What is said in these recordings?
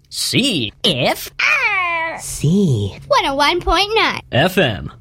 C F R C 101.9 FM.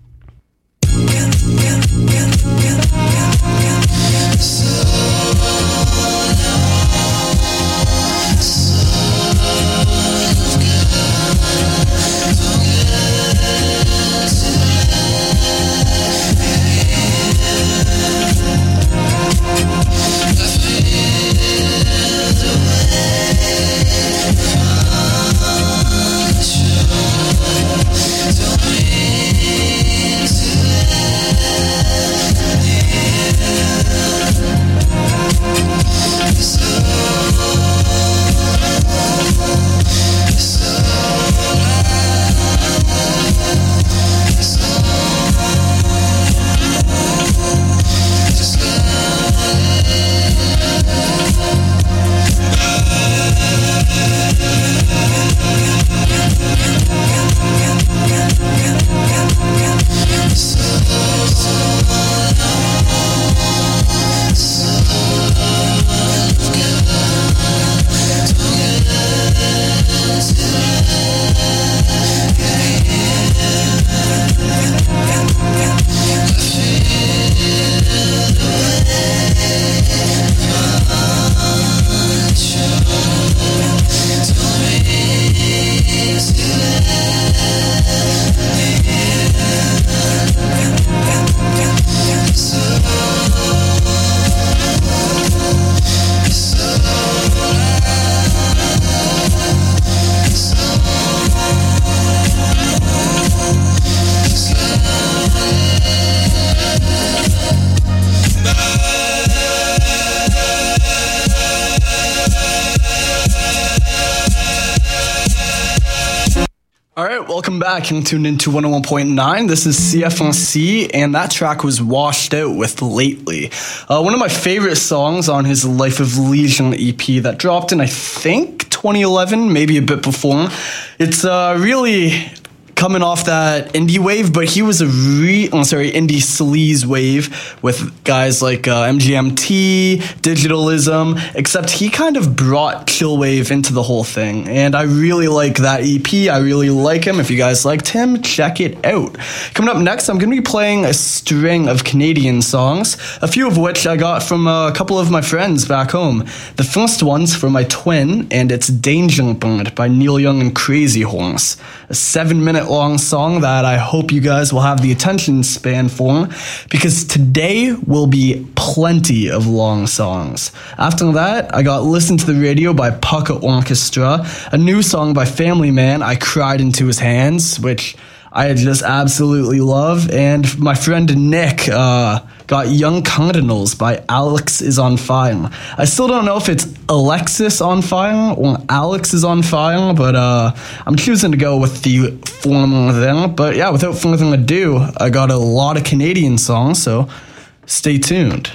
Welcome back and tuned into 101.9. This is CFNC, and that track was Washed Out with Lately. One of my favorite songs on his Life of Legion EP that dropped in, I think, 2011, maybe a bit before. It's really coming off that indie wave, but he was indie sleaze wave with guys like MGMT, Digitalism, except he kind of brought chillwave into the whole thing, and I really like that EP. I really like him. If you guys liked him, check it out. Coming up next, I'm going to be playing a string of Canadian songs, a few of which I got from a couple of my friends back home. The first one's from my twin, and it's Danger Bird by Neil Young and Crazy Horse, a 7-minute long song that I hope you guys will have the attention span for, because today will be plenty of long songs. After that, I got Listen to the Radio by Pucka Orchestra, a new song by Family Man, I Cried Into His Hands, which I just absolutely love, and my friend Nick got Young Cardinals by Alex is on Fire. I still don't know if it's Alexis on Fire or Alex is on Fire, but I'm choosing to go with the former there. But yeah, without further ado, I got a lot of Canadian songs, so stay tuned.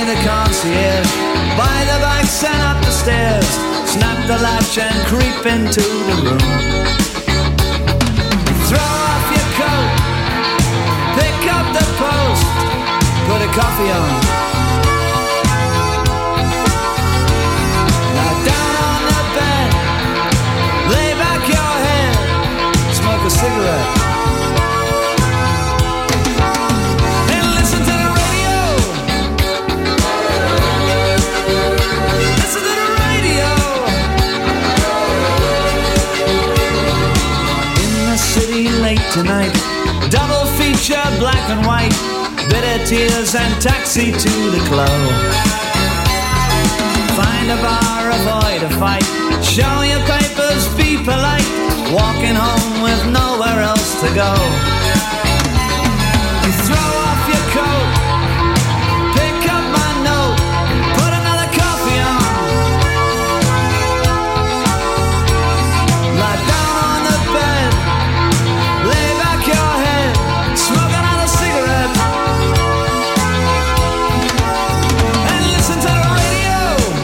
the concierge, buy the bikes and up the stairs, snap the latch and creep into the room. Throw off your coat, pick up the post, put a coffee on. Lie down on the bed, lay back your head, smoke a cigarette. And listen to the radio. Listen to the radio. In the city late tonight, double feature black and white, bitter tears and taxi to the club. Find a bar, avoid a fight, show your papers, be polite, walking home with nowhere else to go. You throw off your coat, pick up my note, put another coffee on. Lie down on the bed, lay back your head, smoke another cigarette. And listen to the radio.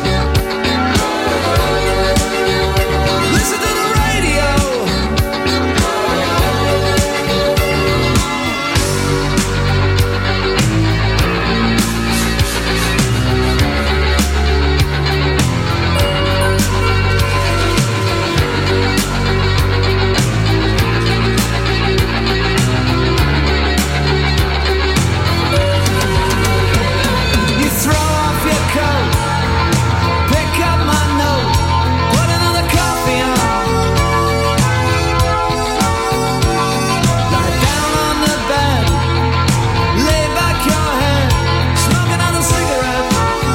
Listen to the radio. You throw off your coat, pick up my note, put another coffee on. Lie down on the bed, lay back your head, smoke another cigarette.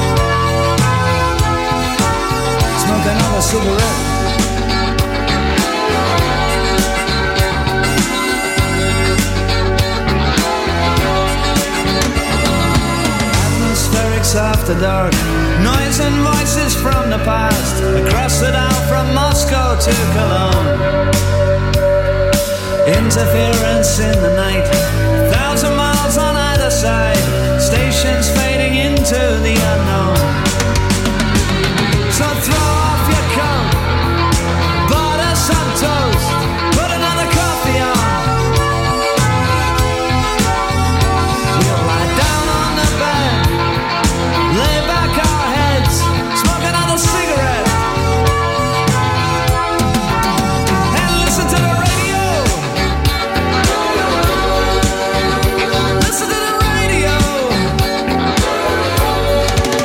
Smoke another cigarette. Atmospherics after dark, noise and voices from the past, across the Down from Moscow to Cologne. Interference in the night, 1,000 miles on either side, stations fading into the unknown. So throw off your coat, butter some toast, put another coffee on. We'll lie down on the bed, lay back our heads, smoke another cigarette. And listen to the radio. Listen to the radio.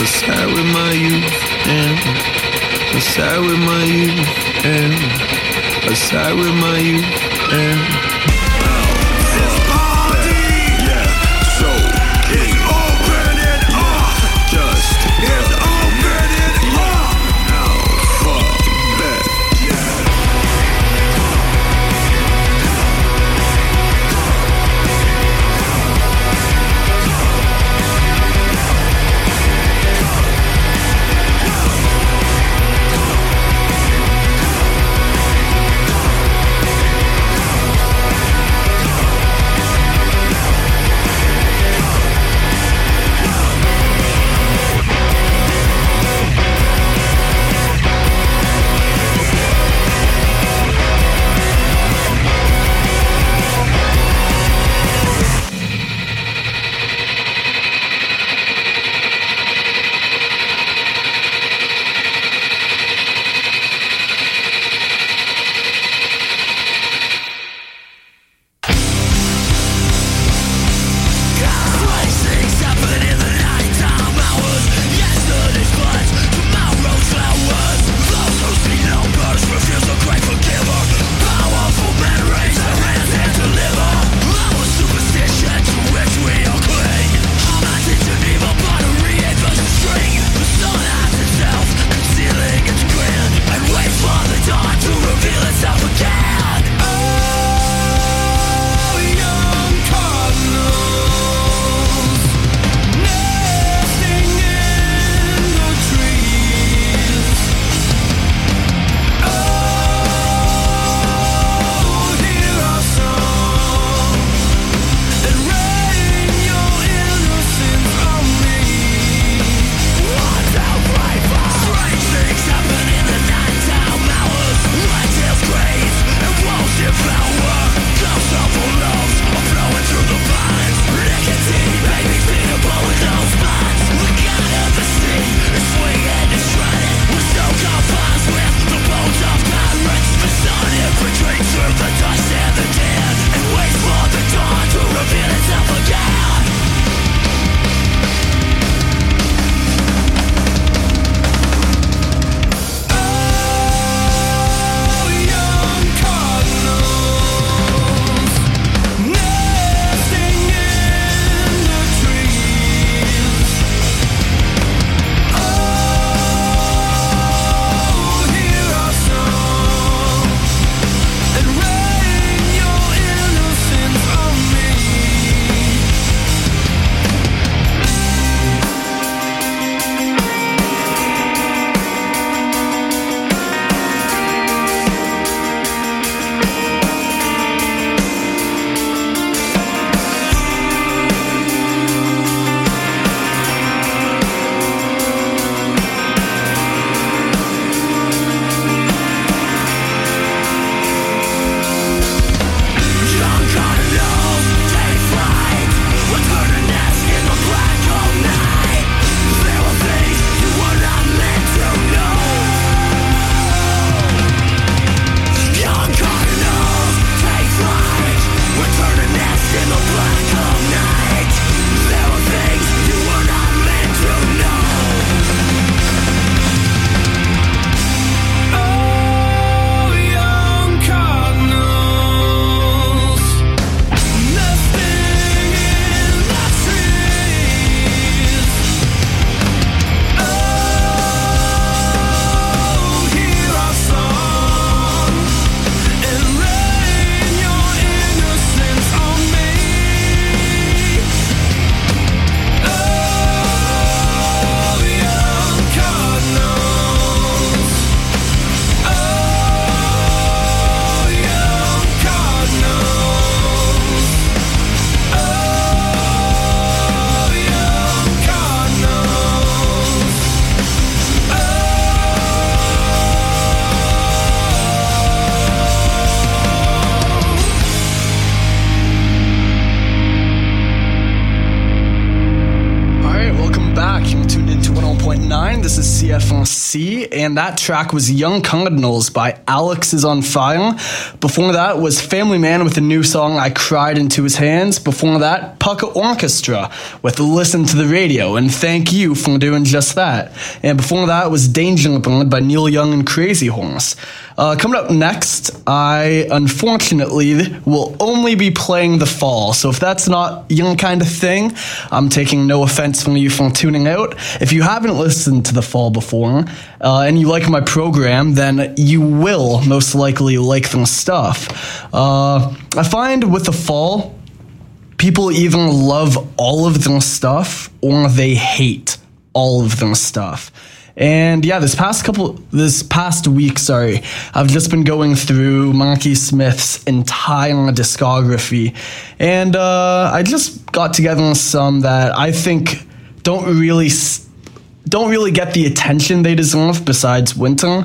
Aside with my youth, and aside with my youth, and aside with my youth, and It's party! Yeah, so it's open it up! just It's open it up! now fuck that. 101.9. This is CFNC, and that track was Young Cardinals by Alex is on Fire. Before that was Family Man with the new song I Cried Into His Hands. Before that, Pucka Orchestra with Listen to the Radio, and thank you for doing just that. And before that was Danger Bird by Neil Young and Crazy Horse. Coming up next, I unfortunately will only be playing The Fall. So if that's not your kind of thing, I'm taking no offense from you for tuning out. If you haven't listened to The Fall before, and you like my program, then you will most likely like their stuff. I find with The Fall, people either love all of their stuff or they hate all of their stuff. And yeah, this past week, I've just been going through Marky Smith's entire discography, and I just got together some that I think don't really get the attention they deserve besides Winter.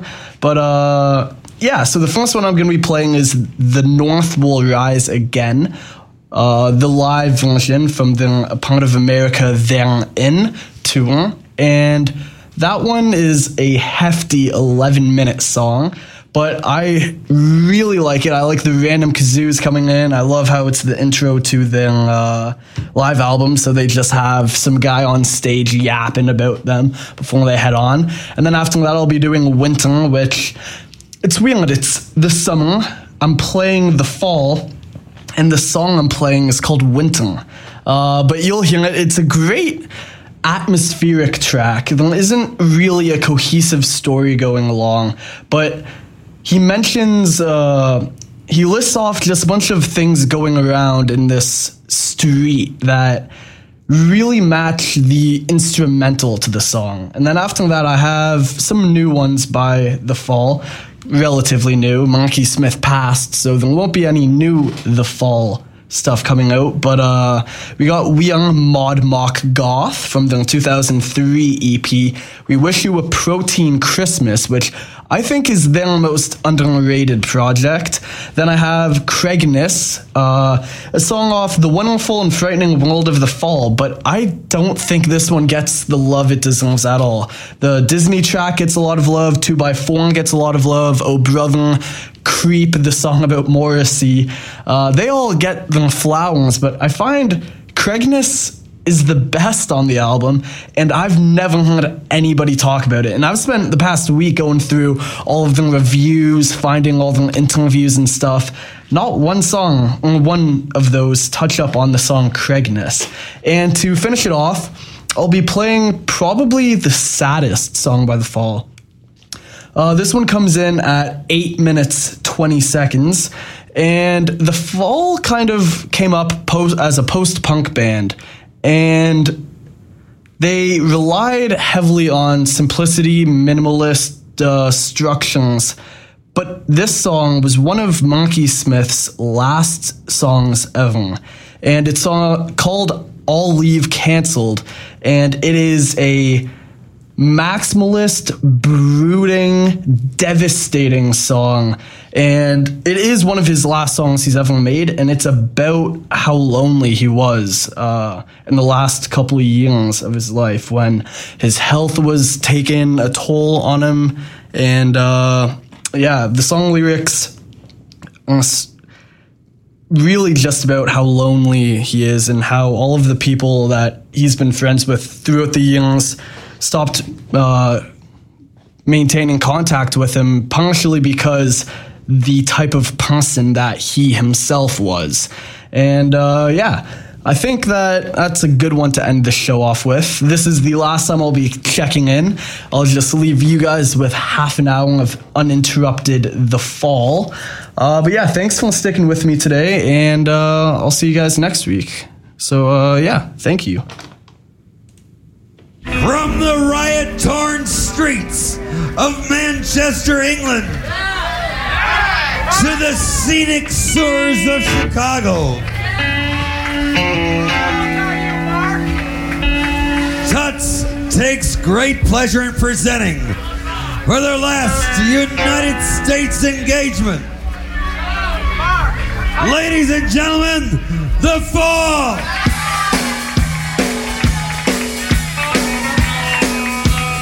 But yeah, so the first one I'm going to be playing is The North Will Rise Again, the live version from the A Part of America Therein tour, and that one is a hefty 11-minute song, but I really like it. I like the random kazoos coming in. I love how it's the intro to their live album, so they just have some guy on stage yapping about them before they head on. And then after that, I'll be doing Winter, which, it's weird. It's the summer. I'm playing The Fall, and the song I'm playing is called Winter. But you'll hear it. It's a great atmospheric track. There isn't really a cohesive story going along, but he mentions, he lists off just a bunch of things going around in this street that really match the instrumental to the song. And then after that, I have some new ones by The Fall, relatively new. Marky Smith passed, so there won't be any new The Fall stuff coming out, but we got We Are Mod Mock Goth from the 2003 EP, We Wish You a Protein Christmas, which I think is their most underrated project. Then I have Craigness, a song off The Wonderful and Frightening World of the Fall, but I don't think this one gets the love it deserves at all. The Disney track gets a lot of love, 2x4 gets a lot of love, Oh Brother, Creep, the song about Morrissey, they all get them flowers, but I find Craigness is the best on the album, and I've never heard anybody talk about it. And I've spent the past week going through all of the reviews, finding all the interviews and stuff. Not one song or one of those touch up on the song Craigness. And to finish it off, I'll be playing probably the saddest song by The Fall. This one comes in at 8 minutes, 20 seconds. And The Fall kind of came up as a post-punk band. And they relied heavily on simplicity, minimalist structures. But this song was one of Marky Smith's last songs ever. And it's called All Leave Cancelled. And it is a maximalist, brooding, devastating song. And it is one of his last songs he's ever made, and it's about how lonely he was in the last couple of years of his life when his health was taking a toll on him. And yeah, the song lyrics are really just about how lonely he is and how all of the people that he's been friends with throughout the years stopped maintaining contact with him, partially because the type of person that he himself was. And yeah, I think that that's a good one to end the show off with. This is the last time I'll be checking in. I'll just leave you guys with half an hour of uninterrupted The Fall. But yeah, thanks for sticking with me today, and I'll see you guys next week. So yeah, thank you. From the riot-torn streets of Manchester, England, to the scenic sewers of Chicago, Tuts takes great pleasure in presenting, for their last United States engagement, ladies and gentlemen, The Fall.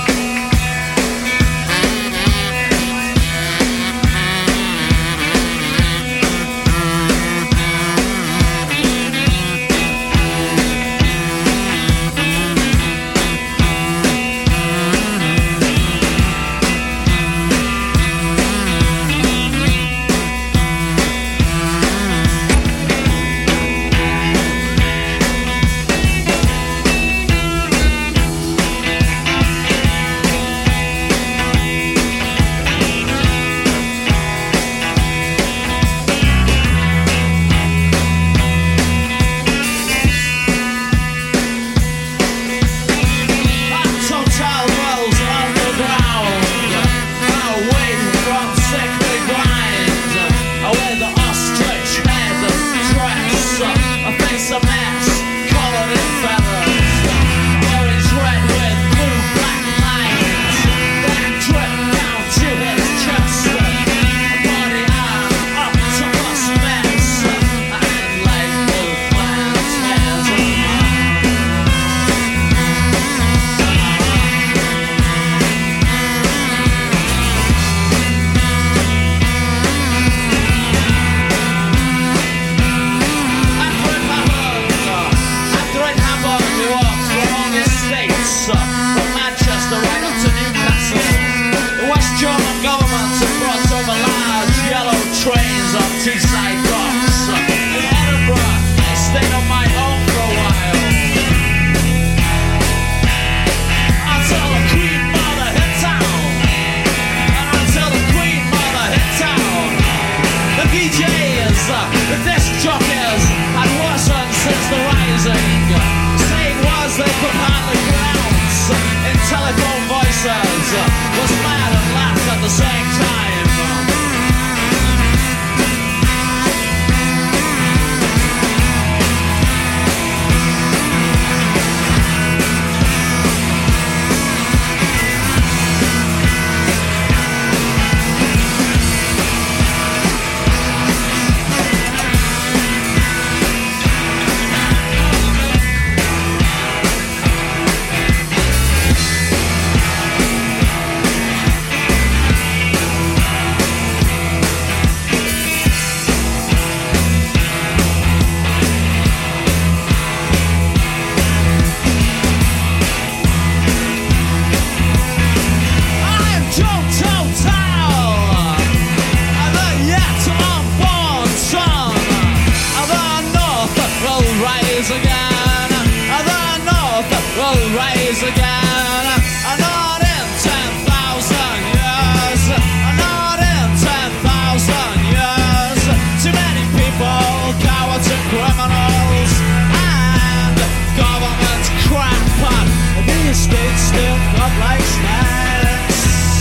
righteousness.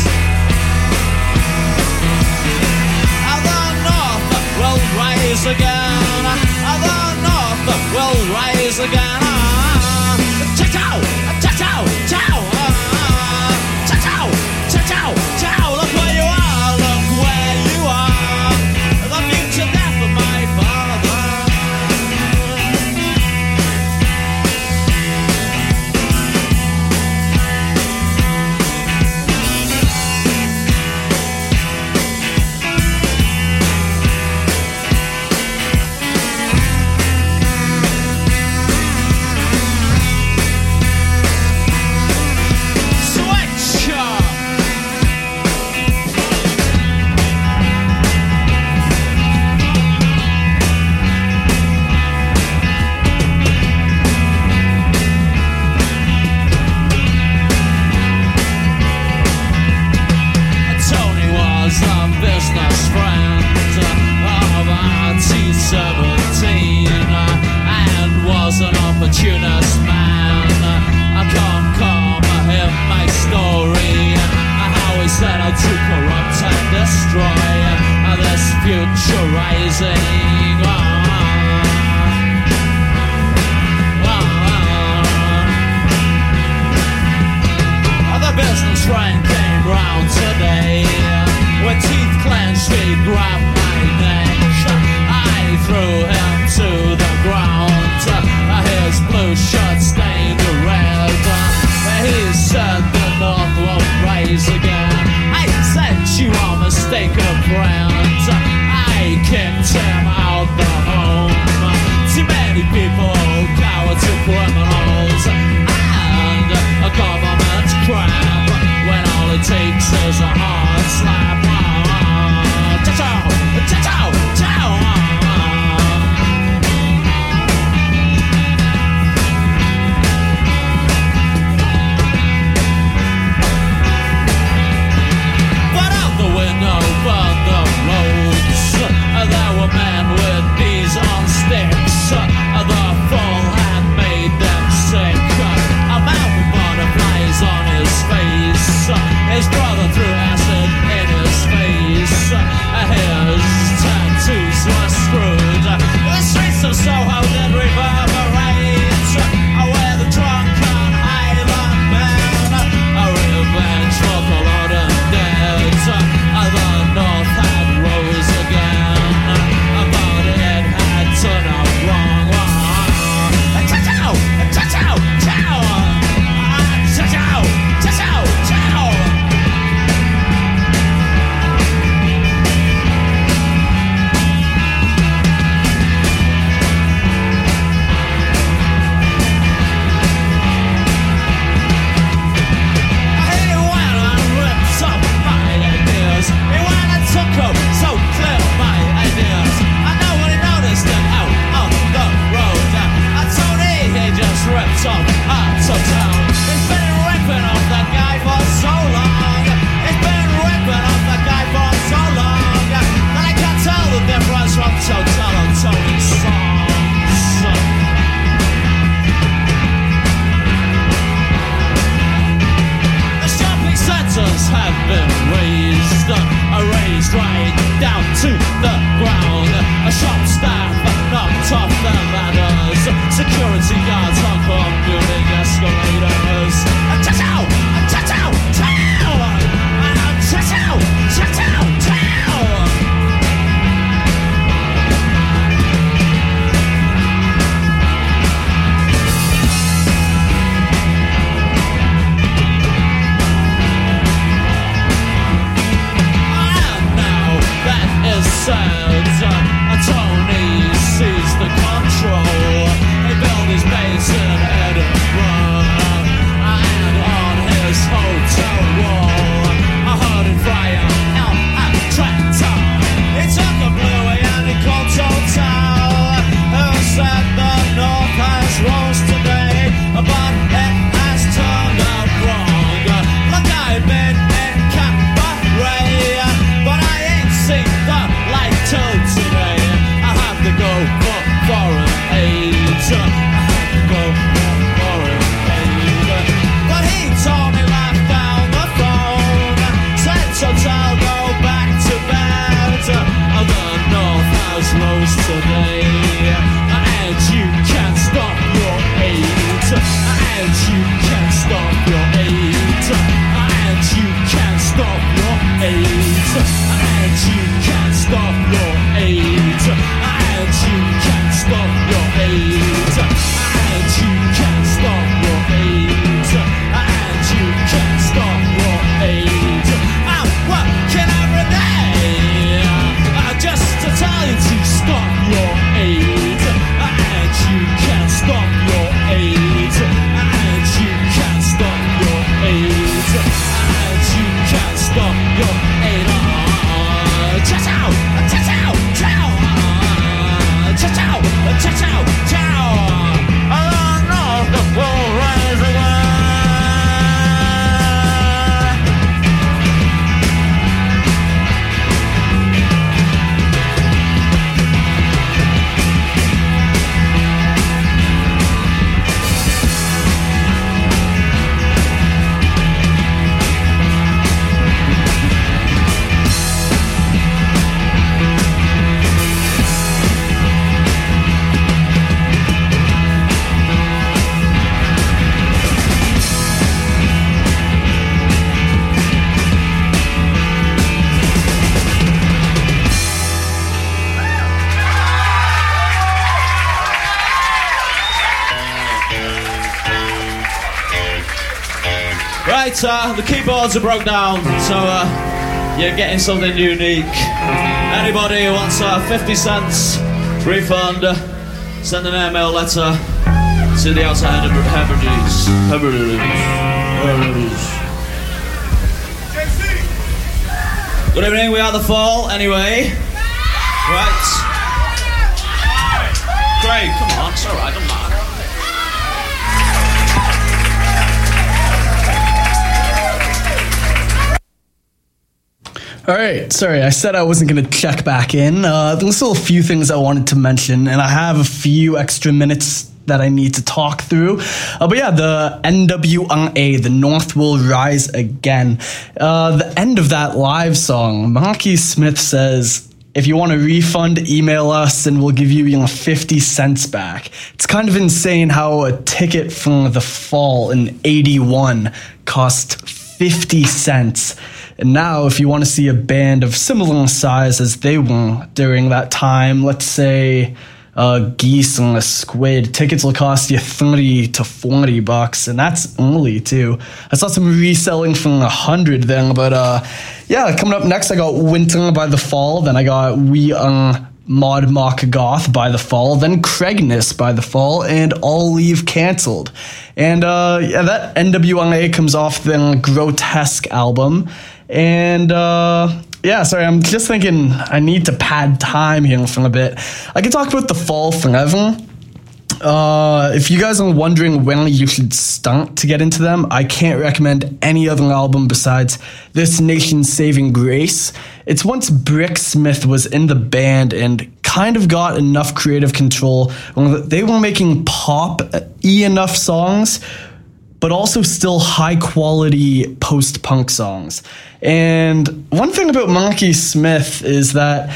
And the North will rise again. And the North will rise again. Cha-chow! Cha-chow! Chow! Cha-chow! Cha-chow! Chow! Look where you are! Look where you are! The future death of my father. Business friend of RT-17 and was an opportunist man. I can't come hear my story, how he set out to corrupt and destroy this future rising. The business friend came round today. With teeth clenched, he grabbed my neck. I threw him to the ground. His blue shirt stained red. He said the North will rise again. I said you are mistaken, friend. I kicked him out the home. Too many people cower to criminals and a government crap when all it takes is a hard slap. Cha-chow! Cha-chow! Chow! AIDS, and you can't stop your AIDS, and you can't stop your AIDS, and you can't stop your AIDS, and you can't stop your AIDS. I'm working every day just to tell you to stop your AIDS, and you can't stop your AIDS, and you can't stop your AIDS, and you can't stop your AIDS. Cha-chow, cha-chow, chow, cha-chow, cha-chow, chow. Oh no, the world rise again. Right, the keyboards are broke down, so you're getting something unique. Anybody who wants 50 cents refund, send an email letter to the outside Hebrides. Good evening, we are The Fall, anyway. Right. Craig, come on, it's alright, I'm not. All right, sorry, I said I wasn't going to check back in. There's still a few things I wanted to mention, and I have a few extra minutes that I need to talk through. But yeah, the NWA, The North Will Rise Again. The end of that live song, Marky Smith says, if you want a refund, email us and we'll give you, 50 cents back. It's kind of insane how a ticket from The Fall in 81 cost 50 cents. And now, if you want to see a band of similar size as they were during that time, let's say Geese and a Squid, tickets will cost you $30 to $40, and that's early too. I saw some reselling from 100 then, but yeah, coming up next, I got Winter by The Fall, then I got We Mod Mock Goth by The Fall, then Craigness by The Fall, and All Leave Cancelled. And yeah, that NWA comes off the Grotesque album. And yeah, sorry, I'm just thinking I need to pad time here for a bit. I can talk about The Fall forever. If you guys are wondering when you should start to get into them, I can't recommend any other album besides This Nation's Saving Grace. It's once Brick Smith was in the band and kind of got enough creative control. They were making pop-y enough songs, but also still high-quality post-punk songs. And one thing about Marky Smith is that,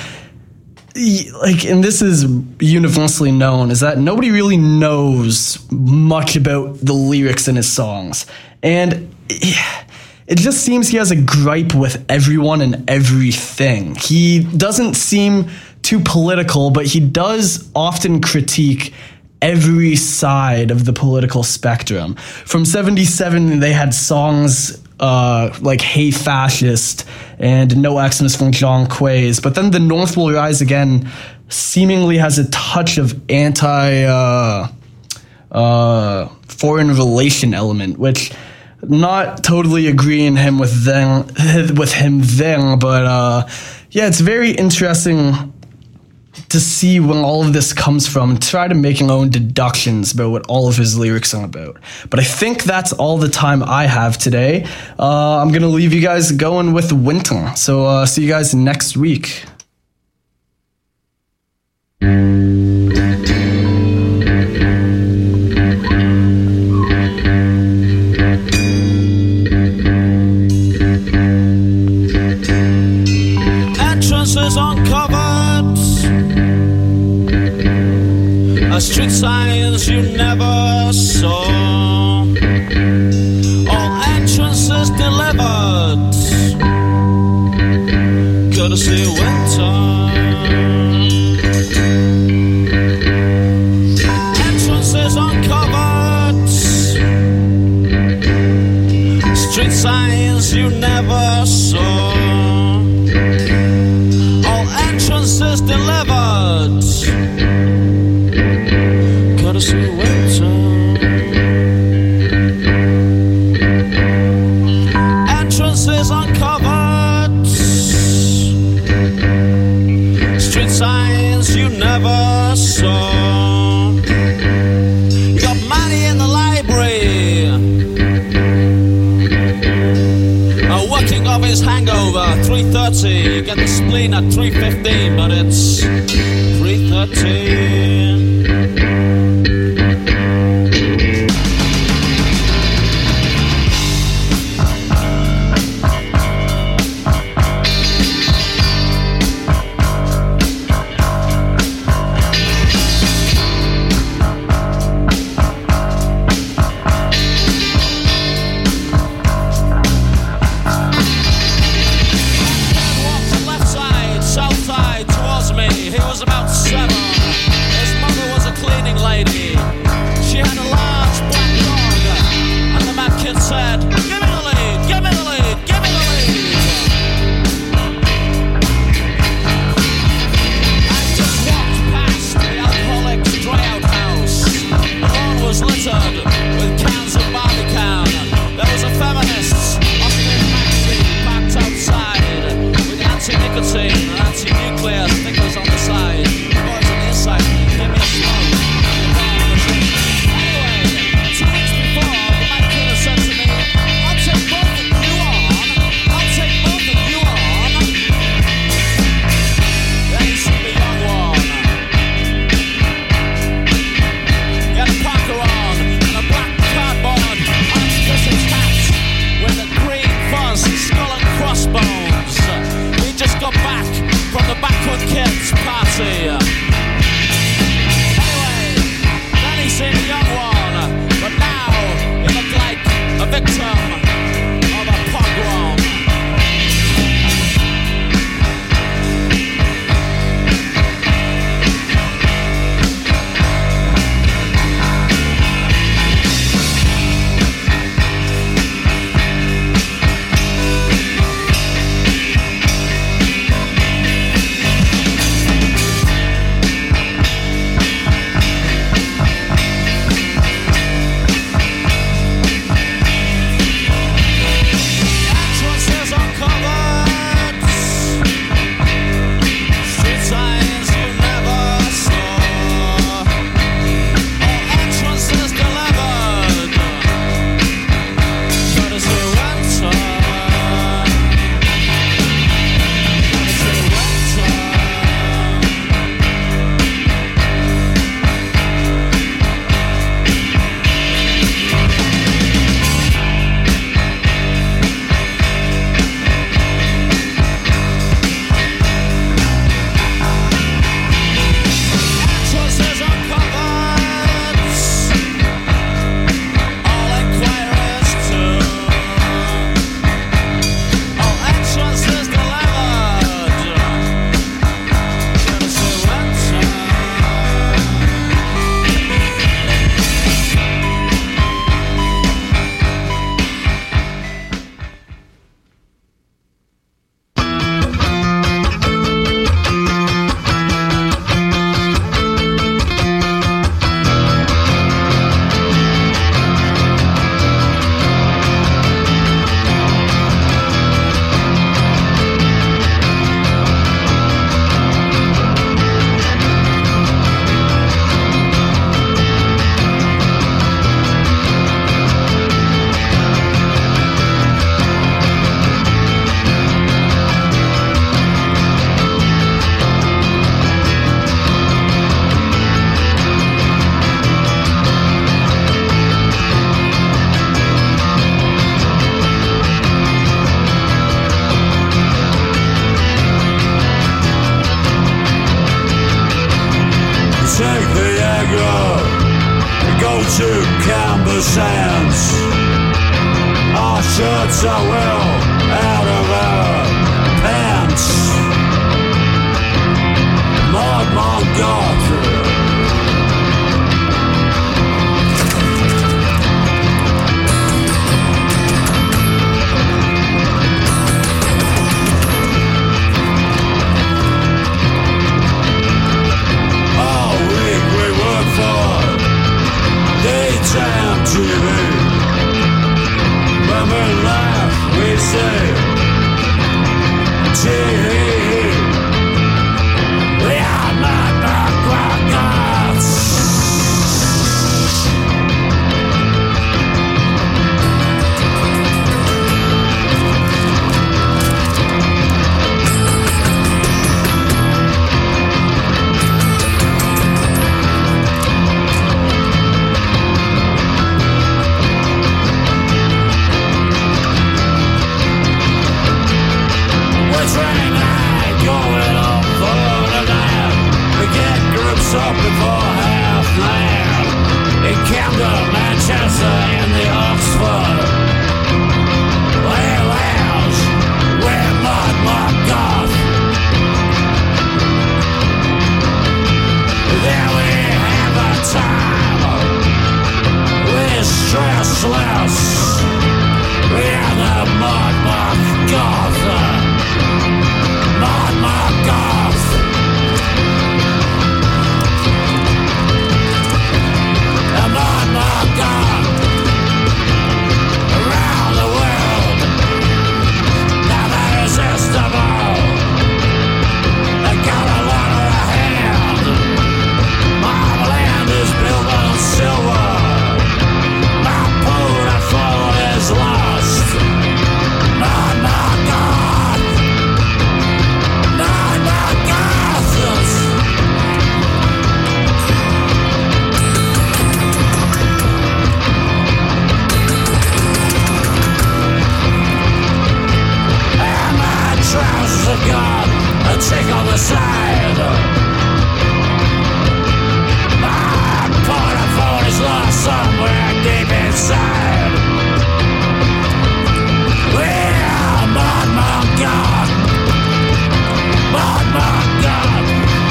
and this is universally known, is that nobody really knows much about the lyrics in his songs. And it just seems he has a gripe with everyone and everything. He doesn't seem too political, but he does often critique every side of the political spectrum. From 77, they had songs like Hey Fascist and No Xmas from John Quays, but then The North Will Rise Again seemingly has a touch of foreign relation element, which not totally agreeing with him then, but yeah, it's very interesting to see where all of this comes from and try to make your own deductions about what all of his lyrics are about. But I think that's all the time I have today. I'm going to leave you guys going with Winter. So see you guys next week. Entrances uncovered, street signs you never saw, all entrances delivered, never saw. All entrances delivered. Courtesy winter. Entrances uncovered. Street signs you never saw. You got money in the library. Working off his hangover, 3:30. You get the spleen at 3:15, but it's 3:13. Sands. Our shirts are well out of our pants. Maud Montgomery. a gun, a chick on the side. My point phone is lost somewhere deep inside. We're Mon God, Mon God.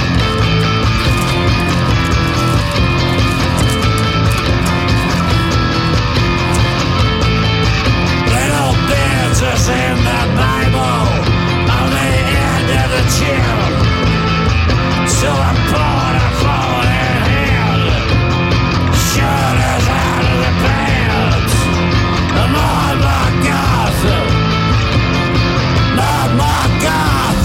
Little bits is in the Bible on the end of the chill. So I poured a falling head, shoulders out of the pants. I'm on my goth, not my goth.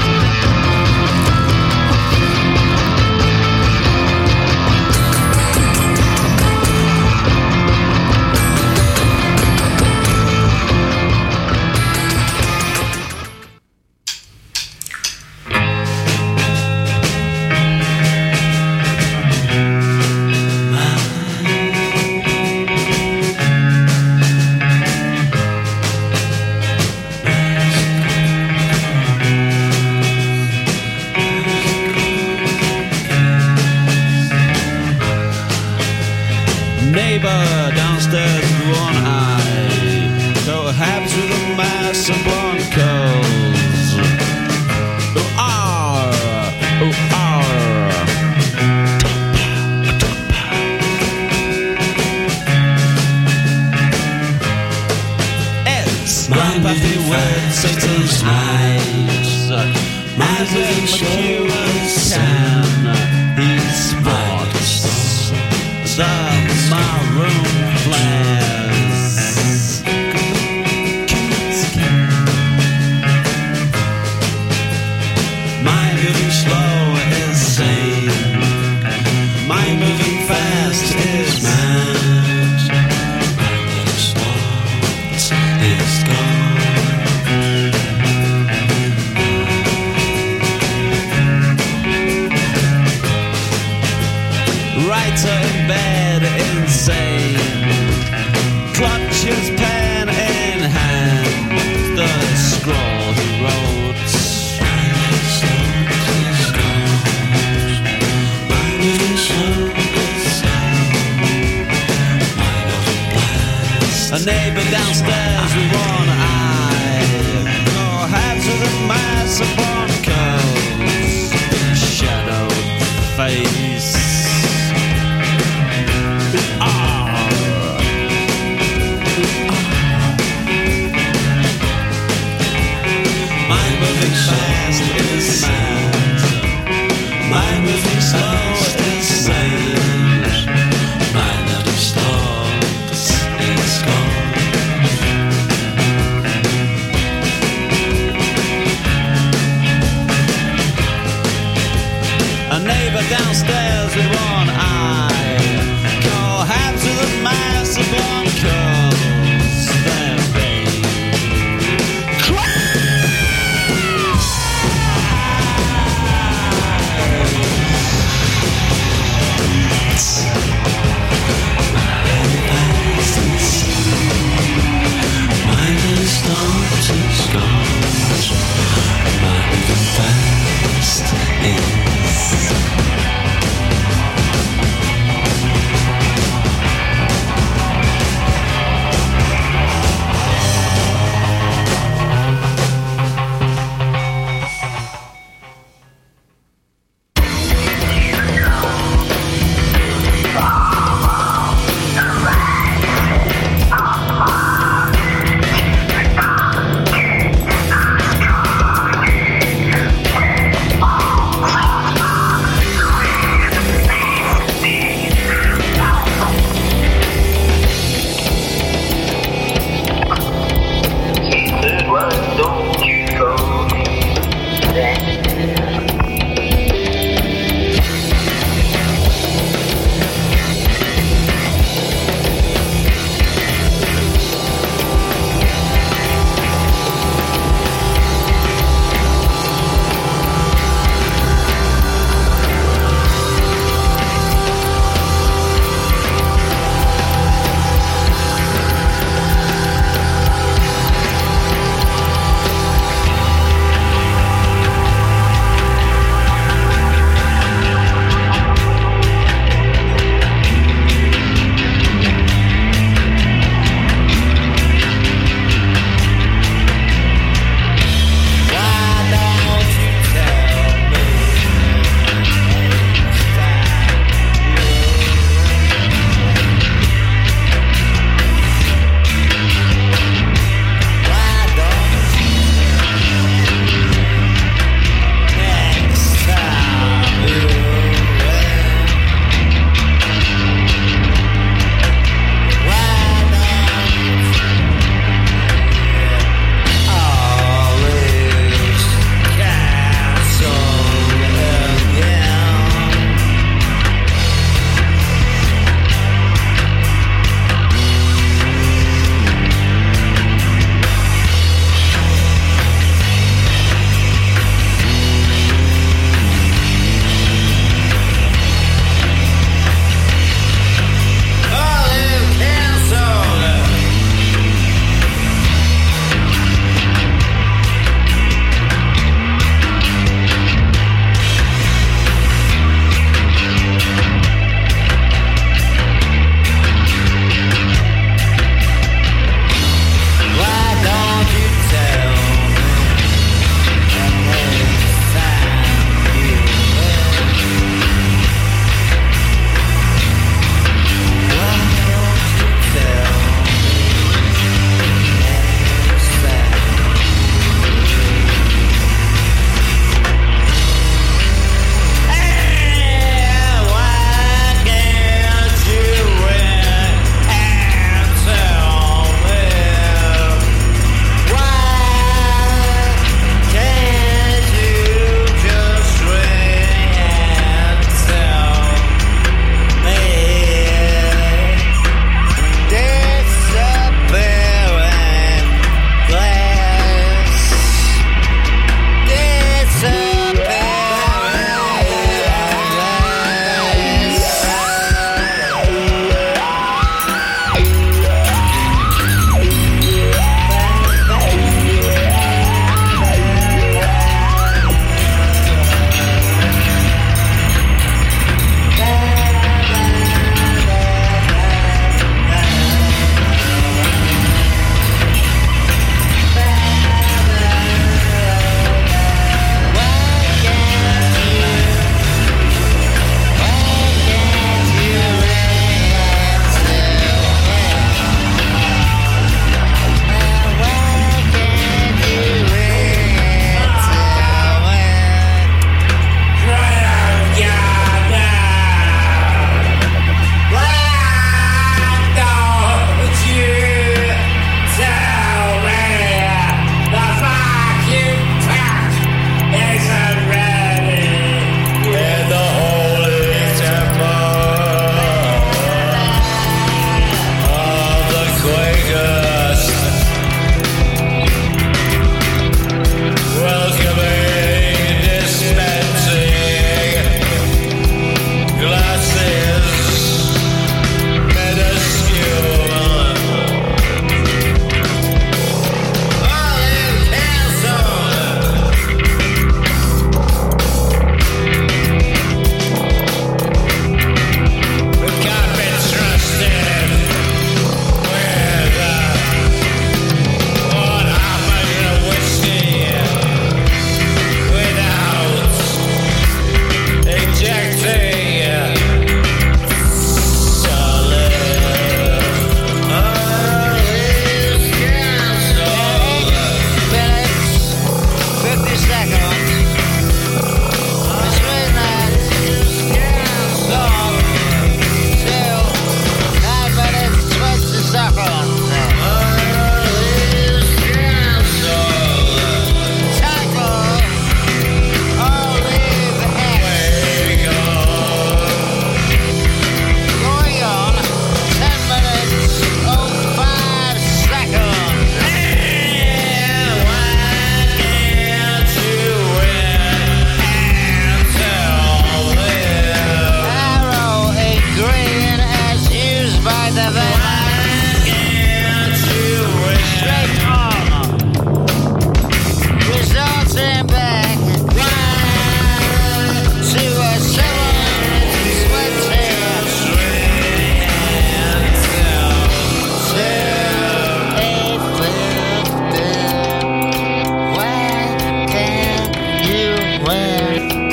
Neighbor downstairs with one eye, cohabits with a mass of blonde curls. Ooh, ah, ooh, ah. It's my puffy word, Satan's eyes. Mine's in McEwen's can. He spots my room flares. My moving slow is sane. My moving fast is mad. My little spot is gone. Writer in bed, insane, clutches pen in hand, the scroll he wrote. A neighbor downstairs with one eye, cohabits with a mass of blonde curls, shadowed face. My moving fast is mad. My moving slow is sane. My little stops is gone. A neighbor downstairs with one eye, cohabits with a mass of blonde curls. Their babe.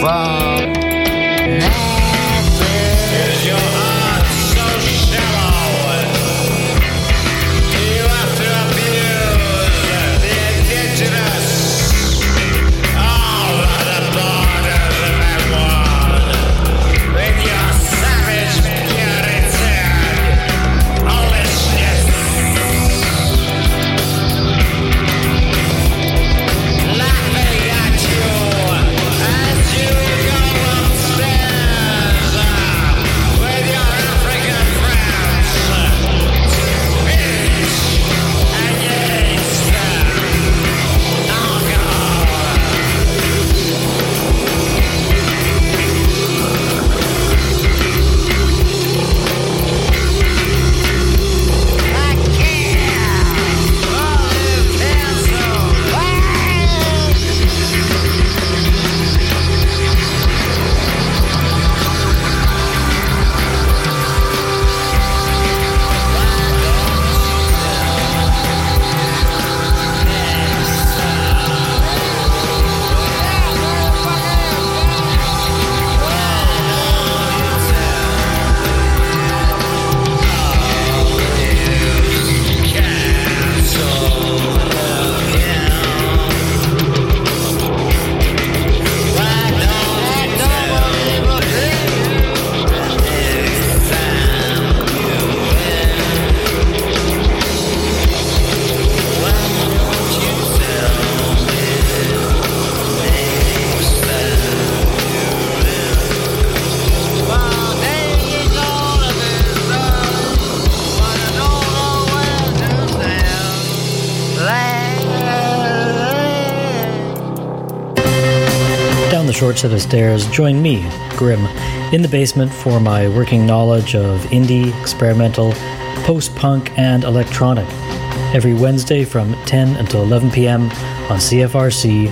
Short set of stairs, join me, Grim, in the basement for my working knowledge of indie, experimental, post-punk, and electronic. Every Wednesday from 10 until 11 p.m. on CFRC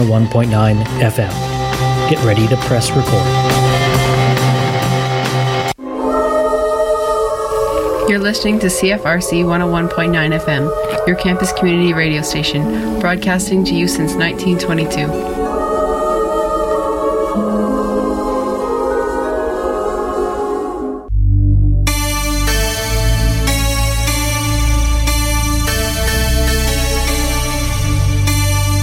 101.9 FM. Get ready to press record. You're listening to CFRC 101.9 FM, your campus community radio station, broadcasting to you since 1922.